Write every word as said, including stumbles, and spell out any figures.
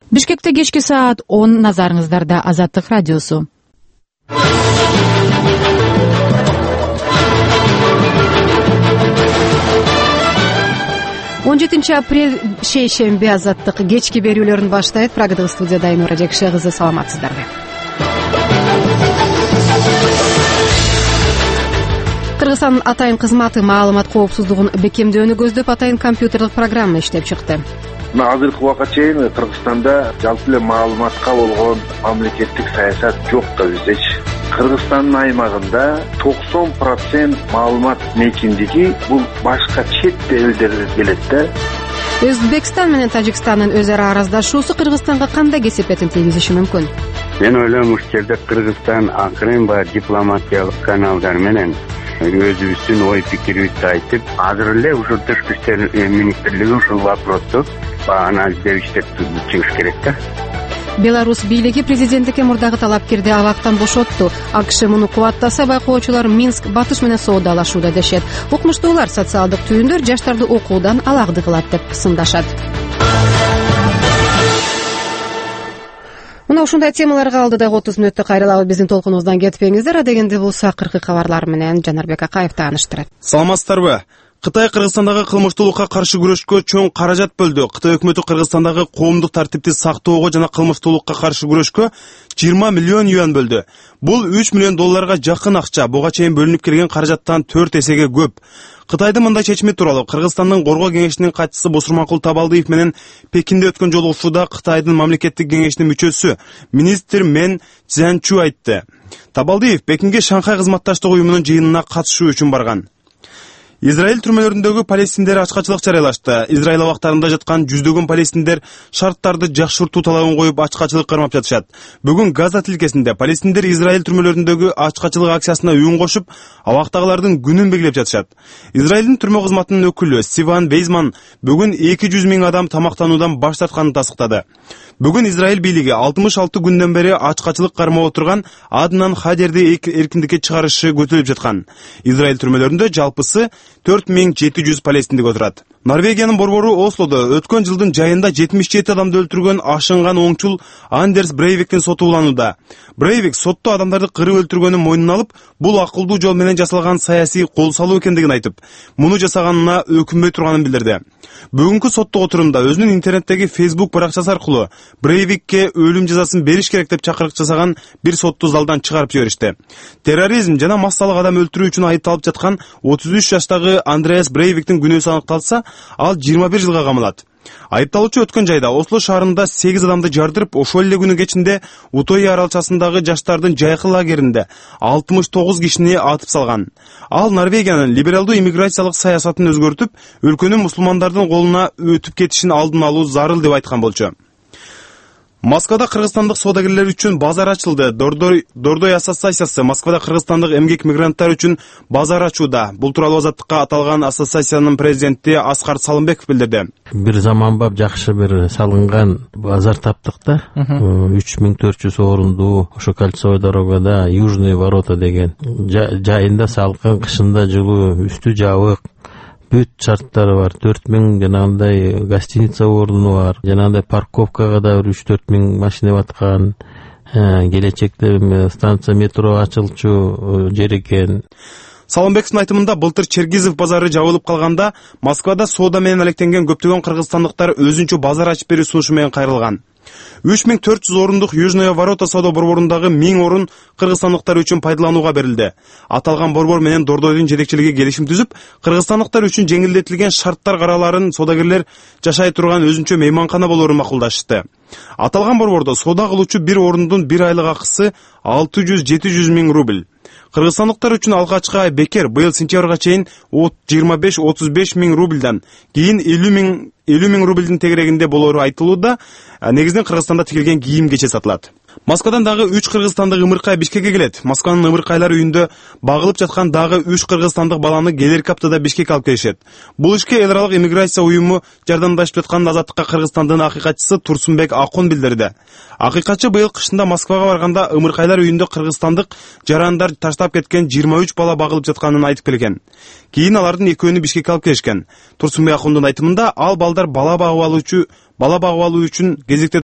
Бишкекте кечки саат он, назарыңыздарда Азаттык радиосу. он жетинчи апрель шейшемби Азаттык кечки берүүлөрүн баштайт. Прагадагы студияда Айнура Жекше кызы, саламатсыздарбы? Кыргызстан атайын кызматы маалымат коопсуздугун бекемдөөнү көздөп атайын компьютерлик программа иштеп чыкты. Азыркы убакка чейин Кыргызстанда жалпы эле маалыматка болгон мамлекеттик саясат жок да биздечи. Кыргызстандын аймагында токсон процент маалымат мейкиндиги бул башка чет элдерден келет да. Өзбекстан менен Тажикстандын өз ара араздашуусу Кыргызстанга кандай кесепетин тийгизиши мүмкүн? Мен ойлойм, ушул жерде Кыргызстан акырын баягы дипломатиялык каналдар менен өзүбүздүн ой пикирибизди айтып, азыр эле ушул тышкы иштер министрлиги ушул вопросту анализдеп иштеп чыгыш керек да. Беларусь бийлиги президенттикке мурдагы талапкерди абактан бошотту. АКШ муну кубаттаса, байкоочулар Минск Батыш менен соодалашууда дешет. Укмуштуулар социалдык түйүндөр жаштарды окуудан алагды кылат деп сындашат. Мына ушундай темаларга алдыдагы отуз мүнөттө кайрылабыз. Биздин толкунубуздан кетпеңиздер. Адегенде болсо акыркы кабарлар менен Жанарбек Акаев тааныштырат. Саламатсыздарбы? Кытай Кыргызстандагы кылмыштуулукка каршы күрөшкө чоң каражат бөлдү. Кытай өкмөтү Кыргызстандагы коомдук тартипти сактоого жана кылмыштуулукка каршы күрөшкө жыйырма миллион юан бөлдү. Бул үч миллион долларга жакын акча. Буга чейин бөлүнүп келген каражаттан төрт эсеге көп. Кытайдын мындай чечими тууралуу Кыргызстандын Коргоо кеңешинин катчысы Босурманкул Табалдиев менен Пекинде өткөн жолугушууда Кытайдын мамлекеттик кеңешинин мүчөсү министр Мен Цзянчу айтты. Табалдиев Пекинге Шанхай кызматташтык уюмунун жыйынына катышуу үчүн барган. Израиль түрмөлөрүндөгү палестиндер ачкачылык жарыялашты. Израиль абактарында жаткан жүздөгөн палестиндер шарттарды жакшыртуу талабын коюп ачкачылык кармап жатышат. Бүгүн Газа тилкесинде палестиндер Израиль түрмөлөрүндөгү ачкачылык акциясына үн кошуп, абактагылардын күнүн белгилеп жатышат. Израилдин түрмө кызматынын өкүлү Сиван Бейзман бүгүн эки жүз миң адам тамактануудан баш тартканын тастыктады. Бүгүн Израиль бийлиги алтымыш алты күндөн бери ачкачылык кармап отурган Аднан Хадерди эркиндикке чыгарышы көтөлүп жаткан. Израиль түрмөлөрүндө жалпысы төрт миң жети жүз палестиндик отурат. Норвегиянын борбору Ослодо өткөн жылдын жайында жетимиш жети адамды өлтүргөн ашынган оңчул Андерс Брейвиктин соту уланууда. Брейвик сотто адамдарды кырып өлтүргөнүн мойнуна алып, бул акылдуу жол менен жасалган саясий кол салуу экендигин айтып, муну жасаганына өкүнбөй турганын билдирди. Бүгүнкү соттук отурумда өзүнүн интернеттеги Facebook баракчасы аркылуу Брейвикке өлүм жазасын бериш керек деп чакырык жасаган бир сотту залдан чыгарып жиберишти. Терроризм жана массалык адам өлтүрүү үчүн айыпталып жаткан отуз үч жаштагы Андреас Брейвиктин күнөөсү аныкталса, ал жыйырма бир жылга камалат. Айыпталуучу өткөн жайда Осло шаарында сегиз адамды жардырып, ошол эле күнү кечинде Утоя аралчасындагы жаштардын жайкы лагеринде алтымыш тогуз кишини атып салган. Ал Норвегиянын либералдуу иммиграциялык саясатын өзгөртүп, өлкөнүн мусулмандардын колуна өтүп кетишин алдын алуу зарыл деп айткан болчу. Москвада кыргызстандык соодагерлер үчүн базар ачылды. Дордой Дордой ассоциациясы Москвада кыргызстандык эмгек мигранттар үчүн базар ачууда. Бул тууралуу Азаттыкка аталган ассоциациянын президенти Аскар Салымбеков билдирди. Бир заманбап жакшы бир салынган базар таптык да. үч миң төрт жүз орундуу ошо кольцевой дорогада Южные ворота деген жайында салкын, кышында жылуу, үстү жабык, бүт шарттары бар. төрт миң жанагындай гостиница ордуну бар. Жанагындай парковкага да үч төрт миң машина баткан. Келечекте станция метро ачылчу жер экен. Салымбековдун айтымында былтыр Чергизов базары жабылып калганда Москвада соода менен алектенген көптөгөн кыргызстандыктар өзүнчө базар ачып берүү сунушу менен кайрылган. үч миң төрт жүз орундук Южные ворота соода борборундагы миң орун кыргызстандыктар үчүн пайдаланууга берилди. Аталган борбор менен Дордойдун жетекчилиги келишим түзүп, кыргызстандыктар үчүн жеңилдетилген шарттар караларын соодагерлер жашай турган өзүнчө мейманкана болоорун макулдашты. Аталган борбордо соода кылуучу бир орундун бир айлык акысы алты жүз жети жүз миң рубль. Кыргызстандыктар үчүн алгачкы ай бекер быйыл сентябрга чейин жыйырма беш отуз беш миң рубльдан, кийин элүү миң рубльдин тегерегинде болоору айтылууда. Негизинен Кыргызстанда тигилген кийим кече сатылат. Москвадан дагы үч кыргызстандык ымыркай Бишкекке келет. Москванын ымыркайлар үйүндө багылып жаткан дагы үч кыргызстандык баланы келерки аптада Бишкекке алып келишет. Бул ишке эл аралык иммиграция уюму жардамдашып жатканын Азаттыкка Кыргызстандын акыйкатчысы Турсунбек Акун билдирди. Акыйкатчы быйыл кышында Москвага барганда ымыркайлар үйүндө кыргызстандык жарандар таштап кеткен жыйырма үч бала багылып жатканын айтып келген. Кийин алардын экөөнү Бишкекке алып келишкен. Турсунбек Акундун айтымында ал балдар бала багып алуучу бала багып алуу үчүн кезекте